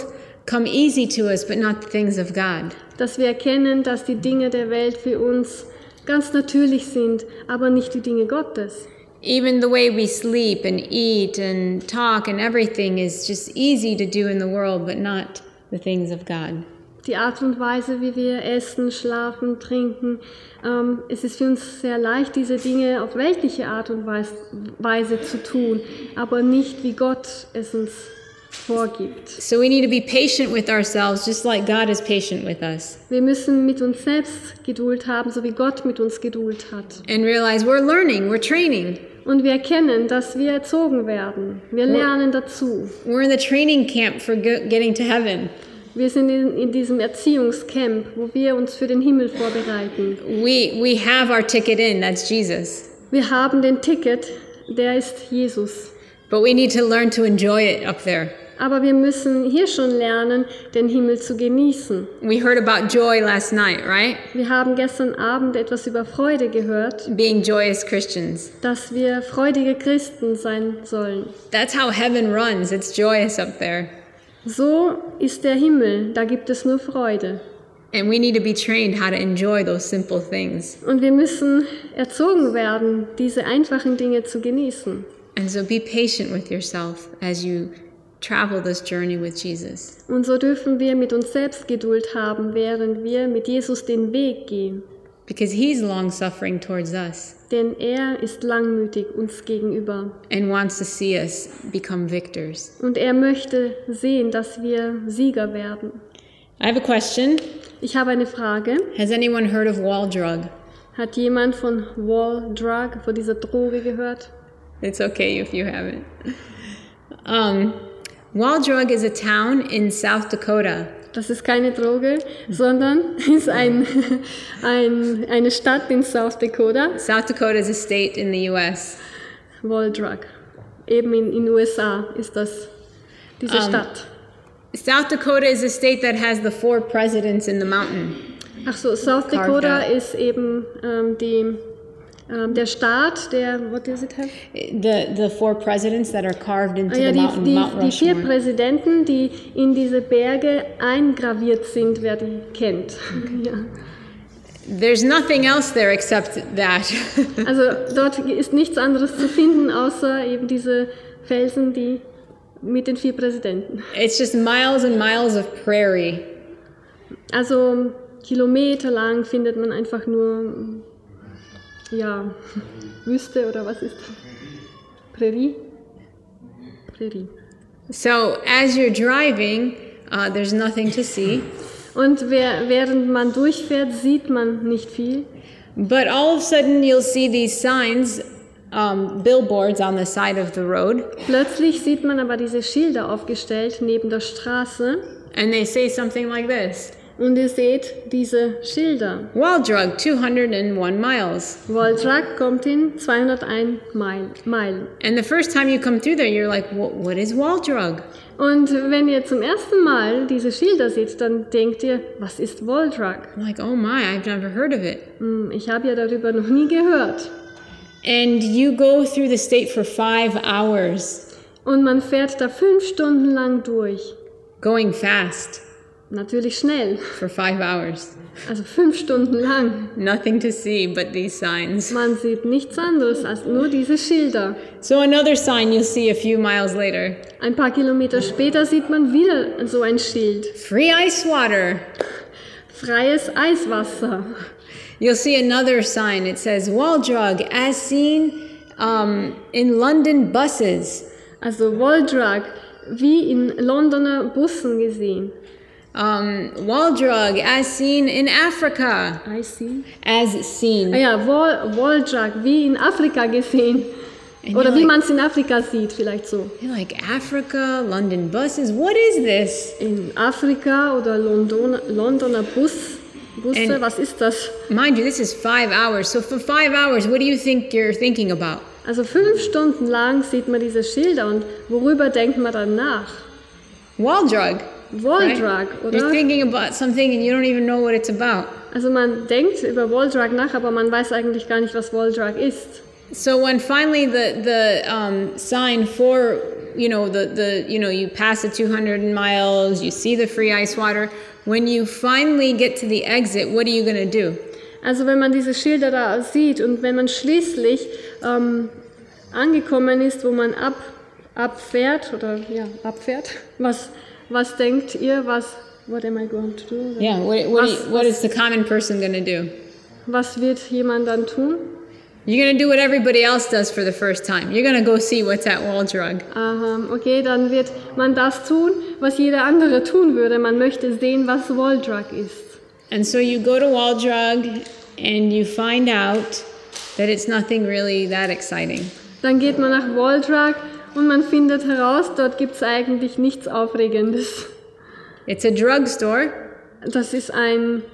come easy to us, but not the things of God. Dass wir erkennen, dass die Dinge der Welt für uns ganz natürlich sind, aber nicht die Dinge Gottes. Even the way we sleep and eat and talk and everything is just easy to do in the world, but not the things of God. Die Art und Weise, wie wir essen, schlafen, trinken, es ist für uns sehr leicht, diese Dinge auf weltliche Art und Weise zu tun, aber nicht, wie Gott es uns vorgibt. So we need to be patient with ourselves, just like God is patient with us. Wir müssen mit uns selbst Geduld haben, so wie Gott mit uns Geduld hat. And realize we're learning, we're training. Und wir erkennen, dass wir erzogen werden. Wir lernen dazu. We're in the training camp for getting to heaven. Wir sind in diesem Erziehungscamp, wo wir uns für den Himmel vorbereiten. We have our ticket in, that's Jesus. Wir haben den Ticket, der ist Jesus. But we need to learn to enjoy it up there. Aber wir müssen hier schon lernen, den Himmel zu genießen. We heard about joy last night, right? Wir haben gestern Abend etwas über Freude gehört, Being joyous Christians. dass wir freudige Christen sein sollen. That's how heaven runs. It's joyous up there. So ist der Himmel, da gibt es nur Freude. And we need to be trained how to enjoy those simple things. Und wir müssen erzogen werden, diese einfachen Dinge zu genießen. And so be patient with yourself as you travel this journey with Jesus. Und so dürfen wir mit uns selbst Geduld haben, während wir mit Jesus den Weg gehen. Because he's long-suffering towards us Denn er ist langmütig uns gegenüber. and wants to see us become victors. Und er möchte sehen, dass wir Sieger werden. I have a question. Ich habe eine Frage. Has anyone heard of wall drug? Hat jemand von Wall Drug, von dieser Droge gehört? It's okay if you haven't. Wall drug is a town in South Dakota. Das ist keine Droge, sondern ist eine Stadt in South Dakota. South Dakota is a state in the U.S. Wall Drug. Eben in USA ist das diese Stadt. South Dakota is a state that has the 4 presidents in the mountain. Ach so, South Dakota ist eben der Staat, der, what does it have? The 4 presidents that are carved into the mountain, Mount die 4 Rushmore. Präsidenten, die in diese Berge eingraviert sind, wer die kennt. Ja. There's nothing else there except that. Also dort ist nichts anderes zu finden, außer eben diese Felsen, die mit den 4 Präsidenten. It's just miles and miles of prairie. Also kilometerlang findet man einfach nur, ja, Wüste oder was ist das? Prärie? Prärie. So as you're driving, there's nothing to see. Und während man durchfährt, sieht man nicht viel. But all of a sudden you'll see these signs, billboards on the side of the road. Plötzlich sieht man aber diese Schilder aufgestellt neben der Straße. And they say something like this. Und ihr seht diese Schilder. Wall drug, 201 miles. Wall Drug kommt in 201 Meilen. And the first time you come through there, you're like, what is wall drug? Und wenn ihr zum ersten Mal diese Schilder seht, dann denkt ihr, was ist Wall Drug? I'm like, oh my, I've never heard of it. Ich habe ja darüber noch nie gehört. And you go through the state for 5 hours, Und man fährt da 5 Stunden lang durch. going fast Natürlich schnell. for 5 hours. Also 5 Stunden lang. Nothing to see but these signs. Man sieht nichts anderes als nur diese Schilder. So another sign you'll see a few miles later. Ein paar Kilometer später sieht man wieder so ein Schild. Free ice water. Freies Eiswasser. You'll see another sign. It says wall drug as seen in London buses. Also Wall Drug, wie in Londoner Bussen gesehen. Wall drug as seen in Africa. I see. As seen. Ah ja, Wall Drug, wie in Afrika gesehen. And Oder you're wie like- man es in Afrika sieht, vielleicht so. You're like, Africa, London buses, what is this? In Afrika oder Londoner Busse, And- was ist das? Mind you, this is 5 hours. So for 5 hours, what do you think you're thinking about? Also 5 Stunden lang sieht man diese Schilder und worüber denkt man dann nach? Wall drug. Wall right? Drug, You're oder? thinking about something and you don't even know what it's about. Also man denkt über Wall Drug nach, aber man weiß eigentlich gar nicht, was Wall Drug ist. So when finally the sign for you pass the 200 miles, you see the free ice water. When you finally get to the exit, what are you going to do? Also wenn man diese Schilder da sieht und wenn man schließlich angekommen ist, wo man abfährt, was denkt ihr, what am I going to do? Yeah, what is the common person going to do? Was wird jemand dann tun? You're going to do what everybody else does for the first time. You're going to go see what's at Wall Drug. Okay, dann wird man das tun, was jeder andere tun würde. Man möchte sehen, was Wall Drug ist. And so you go to Wall Drug and you find out that it's nothing really that exciting. Dann geht man nach Wall Drug und man findet heraus, dort gibt es eigentlich nichts Aufregendes. It's a drugstore. Das ist eine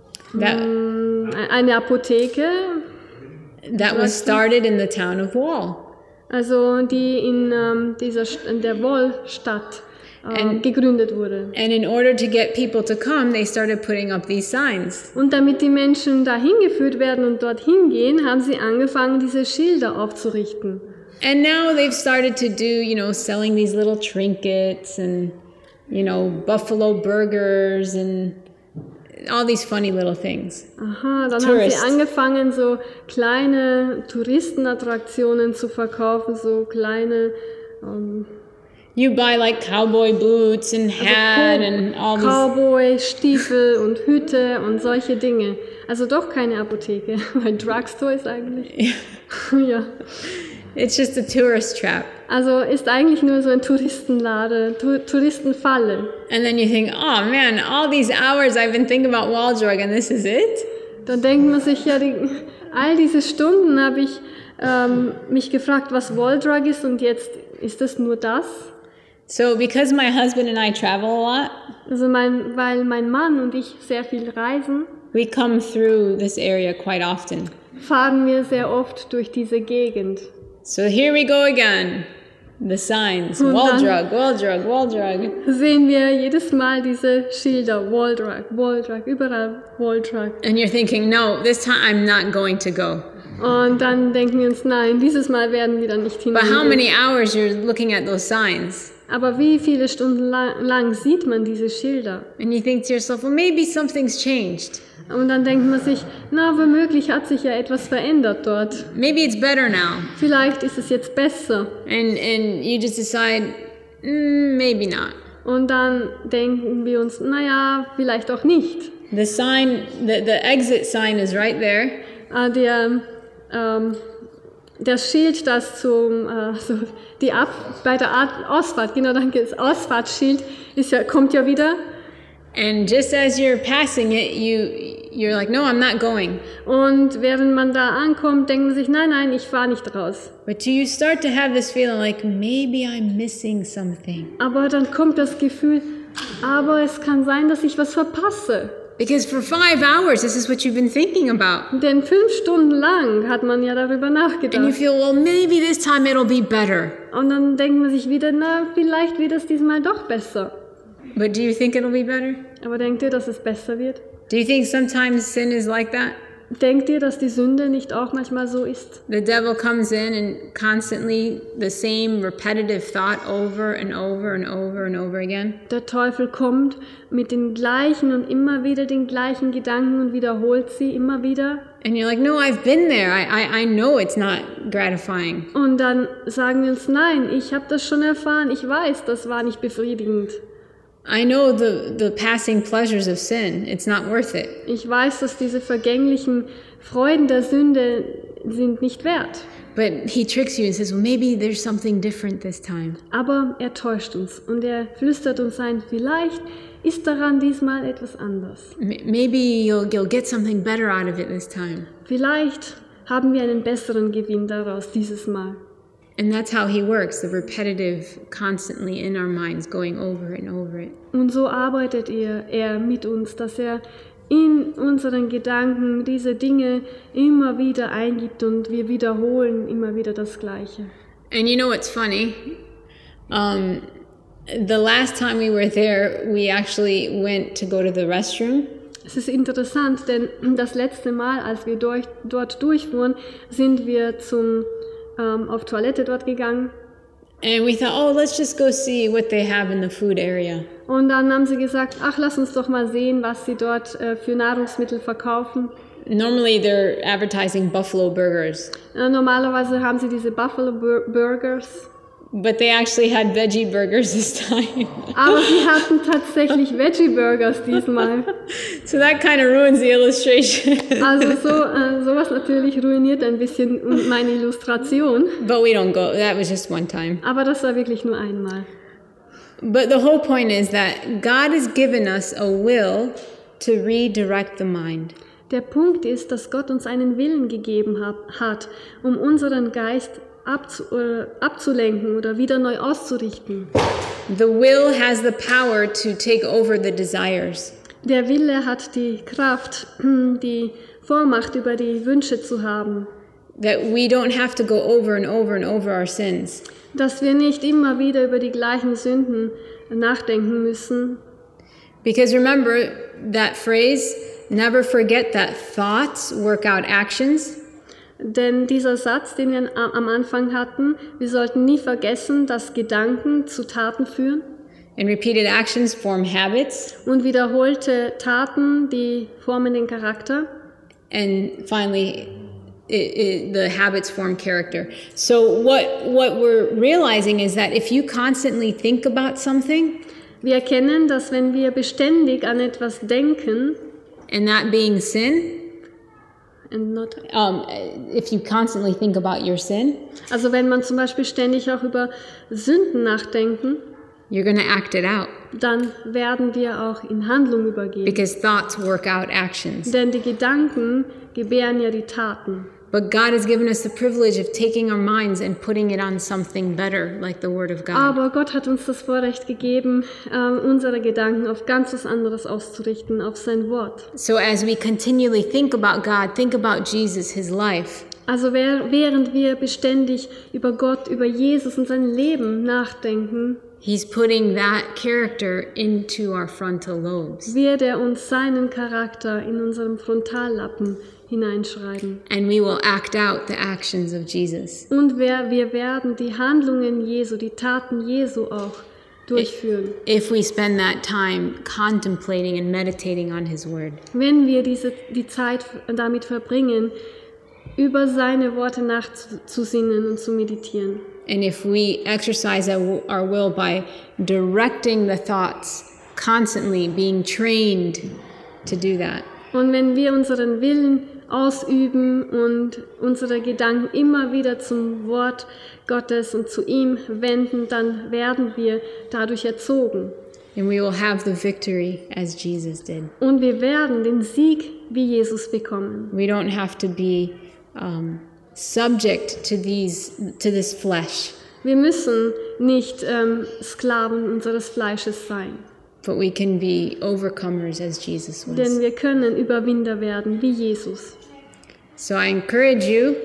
Apotheke. That was started in the town of Wall. Also die in der Wall-Stadt gegründet wurde. And in order to get people to come, they started putting up these signs. Und damit die Menschen dahin geführt werden und dorthin gehen, haben sie angefangen, diese Schilder aufzurichten. And now they've started to do, selling these little trinkets and, buffalo burgers and all these funny little things. Aha, dann haben sie angefangen, so kleine Touristenattraktionen zu verkaufen, so kleine you buy like cowboy boots and hat and all these Cowboy-Stiefel und Hüte und solche Dinge. Also doch keine Apotheke, weil Drugstore ist eigentlich. Ja. It's just a tourist trap. Also ist eigentlich nur so ein Touristenlade, Touristenfalle. And then you think, oh man, all these hours I've been thinking about Wall Drug and this is it? Dann denkt man sich, ja, all diese Stunden habe ich mich gefragt, was Wall Drug ist und jetzt ist das nur das? So because my husband and I travel a lot, also weil mein Mann und ich sehr viel reisen, we come through this area quite often. Fahren wir sehr oft durch diese Gegend. So here we go again. The signs. Wall Drug, Wall Drug, Wall Drug. Sehen wir jedes Mal diese Schilder. Wall Drug, überall Wall Drug. And you're thinking, no, this time I'm not going to go. Und dann denken wir uns, nein, dieses Mal werden wir dann nicht hingehen. But how many hours you're looking at those signs? Aber wie viele Stunden lang sieht man diese Schilder? And you think to yourself, well, maybe something's changed. Und dann denkt man sich, na, womöglich hat sich ja etwas verändert dort. Maybe it's better now. Vielleicht ist es jetzt besser. And you just decide, maybe not. Und dann denken wir uns, naja, vielleicht auch nicht. The sign, the exit sign is right there. Das Schild, das bei der Ausfahrt, genau, danke, das Ausfahrtsschild kommt ja wieder. And just as you're passing it, you're like, no, I'm not going. Und während man da ankommt, denkt man sich, nein, ich fahre nicht raus. But do you start to have this feeling like maybe I'm missing something? Aber dann kommt das Gefühl, aber es kann sein, dass ich was verpasse. Because for 5 hours, this is what you've been thinking about. Denn 5 Stunden lang hat man ja darüber nachgedacht. And you feel, well, maybe this time it'll be better. Und dann denkt man sich wieder, na, vielleicht wird es diesmal doch besser. But do you think it'll be better? Aber denkt ihr, dass es besser wird? Do you think sometimes sin is like that? Denkt ihr, dass die Sünde nicht auch manchmal so ist? The devil comes in and constantly the same repetitive thought over and over and over and over again. Der Teufel kommt mit den gleichen und immer wieder den gleichen Gedanken und wiederholt sie immer wieder. And you're like, no, I've been there. I know it's not gratifying. Und dann sagen wir uns, nein, ich habe das schon erfahren. Ich weiß, das war nicht befriedigend. I know the passing pleasures of sin. It's not worth it. Ich weiß, dass diese vergänglichen Freuden der Sünde sind nicht wert. But he tricks you and says, well, maybe there's something different this time. Aber er täuscht uns und er flüstert uns ein, vielleicht ist daran diesmal etwas anders. Maybe you'll get something better out of it this time. Vielleicht haben wir einen besseren Gewinn daraus dieses Mal. And that's how he works, the repetitive, constantly in our minds, going over and over it. Und so arbeitet er mit uns, dass er in unseren Gedanken diese Dinge immer wieder eingibt und wir wiederholen immer wieder das Gleiche. And you know what's funny? The last time we were there, we actually went to go to the restroom. Es ist interessant, denn das letzte Mal, als wir dort durchfuhren, sind wir auf Toilette dort gegangen. And we thought, oh, let's just go see what they have in the food area. Und dann haben sie gesagt, ach, lass uns doch mal sehen, was sie dort für Nahrungsmittel verkaufen. Normally they're advertising buffalo burgers, Normalerweise haben sie diese Buffalo Burgers, but they actually had veggie burgers this time. aber sie hatten tatsächlich Veggie Burgers diesmal. So that kind of ruins the illustration. Also sowas natürlich ruiniert ein bisschen meine Illustration, But we don't go. That was just one time. aber das war wirklich nur einmal. But the whole point is that God has given us a will to redirect the mind. Der Punkt ist, dass Gott uns einen Willen gegeben hat, um unseren Geist abzulenken oder wieder neu auszurichten. The will has the power to take over the desires. Der Wille hat die Kraft, die Vormacht über die Wünsche zu haben. That we don't have to go over and over and over our sins. Dass wir nicht immer wieder über die gleichen Sünden nachdenken müssen. Because remember that phrase, never forget that thoughts work out actions. Denn dieser Satz, den wir am Anfang hatten, wir sollten nie vergessen, dass Gedanken zu Taten führen. And repeated actions form habits. Und wiederholte Taten, die formen den Charakter. And finally, the habits form character. So what we're realizing is that if you constantly think about something, Wir erkennen, dass wenn wir beständig an etwas denken, and that being sin, and not, if you constantly think about your sin, also wenn man zum Beispiel ständig auch über Sünden nachdenken, you're going to act it out. dann werden wir auch in Handlung übergehen. Because thoughts work out actions. Denn die Gedanken gebären ja die Taten. But God has given us the privilege of taking our minds and putting it on something better, like the Word of God. Aber Gott hat uns das Vorrecht gegeben, unsere Gedanken auf ganz was anderes auszurichten, auf sein Wort. So as we continually think about God, think about Jesus, His life. Also während wir beständig über Gott, über Jesus und sein Leben nachdenken, He's putting that character into our frontal lobes. wird er uns seinen Charakter in unserem Frontallappen hineinschreiben. And we will act out the actions of Jesus. Und wir werden die Handlungen Jesu, die Taten Jesu auch durchführen. If we spend that time contemplating and meditating on His Word. Wenn wir die Zeit damit verbringen, über seine Worte nachzusinnen und zu meditieren. And if we exercise our will by directing the thoughts, constantly being trained to do that. Und wenn wir unseren Willen ausüben und unsere Gedanken immer wieder zum Wort Gottes und zu ihm wenden, dann werden wir dadurch erzogen. And we will have the victory as Jesus did. Und wir werden den Sieg wie Jesus bekommen. We don't have to be subject to this flesh. Wir müssen nicht Sklaven unseres Fleisches sein. But we can be overcomers as Jesus was. Denn wir können Überwinder werden wie Jesus. So I encourage you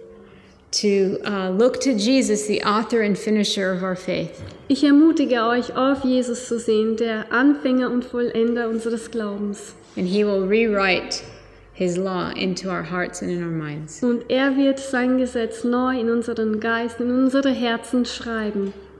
to look to Jesus, the author and finisher of our faith. Ich ermutige euch, auf Jesus zu sehen, der Anfänger und Vollender unseres Glaubens. And He will rewrite His law into our hearts and in our minds. Und er wird sein Gesetz neu in unseren Geist, in unsere Herzen schreiben.